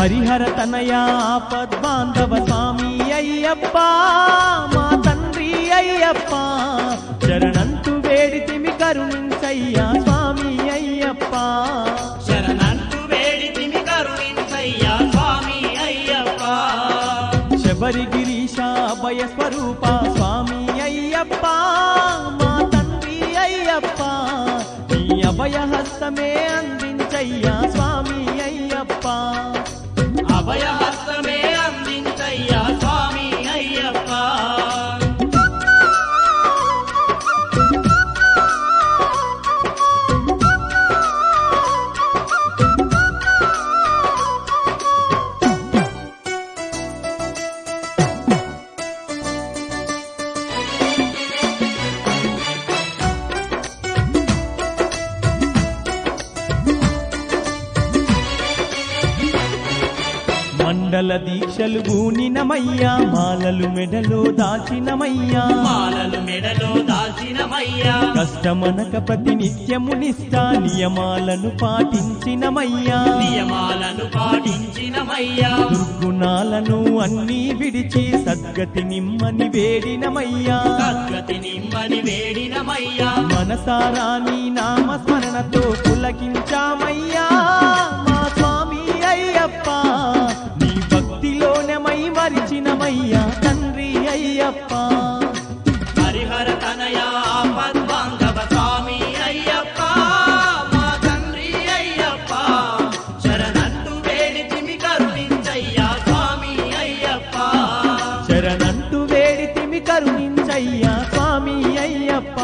హరిహర తనయా ఆపద్బాంధవ స్వామి అయ్యప్ప మా తండ్రి అయ్యప్ప శరణంటూ వేడితిమి కరుణించయ్యా స్వామి అయ్యప్ప శరణంటూ వేడితిమి కరుణించయ్యా స్వామి అయ్యప్ప శబరిగిరీశ అభయ స్వరూప స్వామి అయ్యప్ప మా తండ్రి అయ్యప్ప నీ అభయ హస్తమే అందించయ్యా స్వామి అయ్యప్ప అభయహస్తమే అందించయ్యా స్వామి అయ్యప్ప మండల దీక్షలు గూనినమయ్యా మాలలు మెడలో దాచినమయ్యా మాలలు మెడలో దాల్చినమయ్యా కష్టమనక ప్రతినిత్యము నిష్ఠా నియమాలను పాటించినమయ్యా నియమాలను పాటించినమయ్యా దుర్గుణాలను అన్నీ విడిచి సద్గతి నిమ్మని వేడినమయ్యా సద్గతి నిమ్మని వేడినమయ్యా మనసారా నీ నామస్మరణతో పులకించామయ్యా మా స్వామి అయ్యప్ప నీ భక్తిలోనే మై మరిచినమయ్యా తండ్రి అయ్యప్ప హరిహర తనయా ఆపద్బాంధవ స్వామి అయ్యప్ప మా తండ్రి అయ్యప్ప శరణంటూ వేడితిమి కరుణించయ్యా స్వామి అయ్యప్ప శరణంటూ వేడితిమి కరుణించయ్యా స్వామి అయ్యప్ప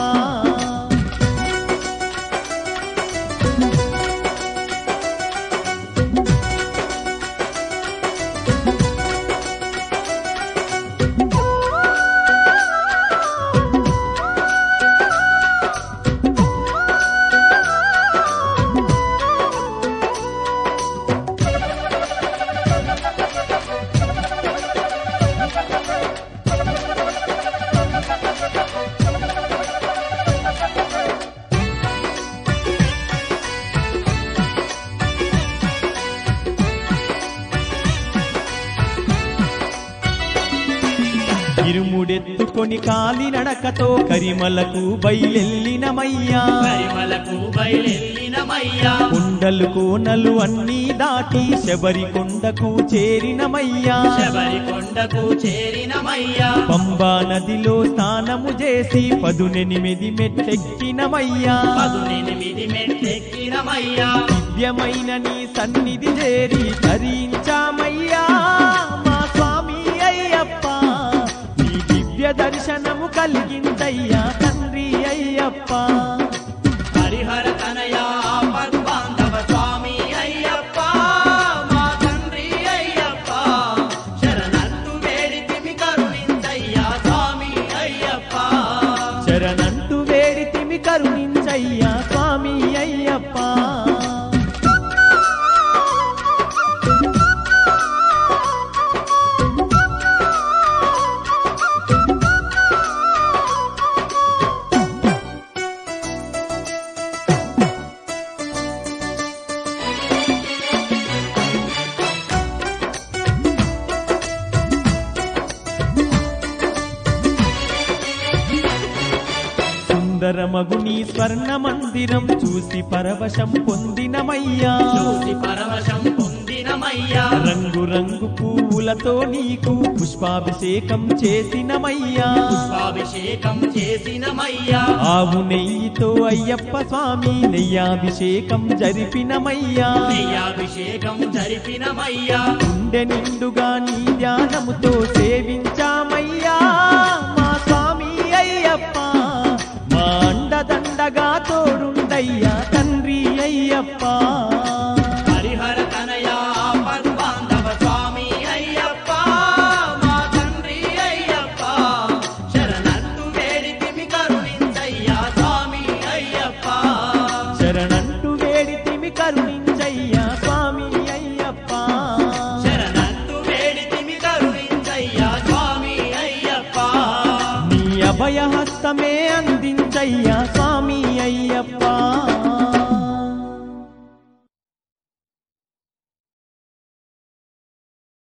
ఇరుముడెత్తుకొని కాలి నడకతో కరిమలకు బయలెల్లినమయ్యా కరిమలకు బయలెల్లినమయ్యా కొండలు కోనలు అన్నీ దాటి శబరి కొండకు చేరినమయ్యా శబరి కొండకు చేరినమయ్యా పంబా నదిలో స్నానము చేసి 18 మెట్టెక్కినమయ్యా 18 మెట్టెక్కినమయ్యా దివ్యమైన నీ సన్నిధి చేరి తరించామయ్యా మా స్వామి అయ్యప్ప నీ దివ్య దర్శనము కలిగిందయ్యా తండ్రి అయ్యప్ప హరిహర తనయా ఆపద్బాంధవ స్వామి అయ్యప్ప మా తండ్రి అయ్యప్ప శరణంటూ వేడితిమి కరుణించయ్యా స్వామి అయ్యప్ప శరణంటూ వేడితిమి కరుణించయ్యా స్వామి అయ్యప్ప సుందరమగు నీ స్వర్ణ మందిరం చూసి పరవశం పొందినమయ్యా చూసి పరవశం పొందినమయ్యా రంగు రంగు పువ్వులతో నీకు పుష్పాభిషేకం చేసినమయ్యా పుష్పాభిషేకం చేసినమయ్యా ఆవు నెయ్యితో అయ్యప్ప స్వామి నెయ్యాభిషేకం జరిపినమయ్యా నెయ్యాభిషేకం జరిపినమయ్యా గుండె నిండుగా నీ ధ్యానముతో సేవించామయ్యా మా స్వామి అయ్యప్ప మా అండదండగా తోడుండయ్యా తండ్రి అయ్యప్ప హరిహర తనయా ఆపద్బాంధవ స్వామి అయ్యప్ప మా తండ్రి అయ్యప్ప శరణంటూ వేడితిమి కరుణించయ్యా స్వామి అయ్యప్ప శరణంటూ వేడితిమి కరుణించయ్యా స్వామి అయ్యప్ప శరణంటూ వేడితిమి కరుణించయ్యా స్వామి అయ్యప్ప నీ అభయ హస్తమే అందించయ్యా స్వామి అయ్యప్ప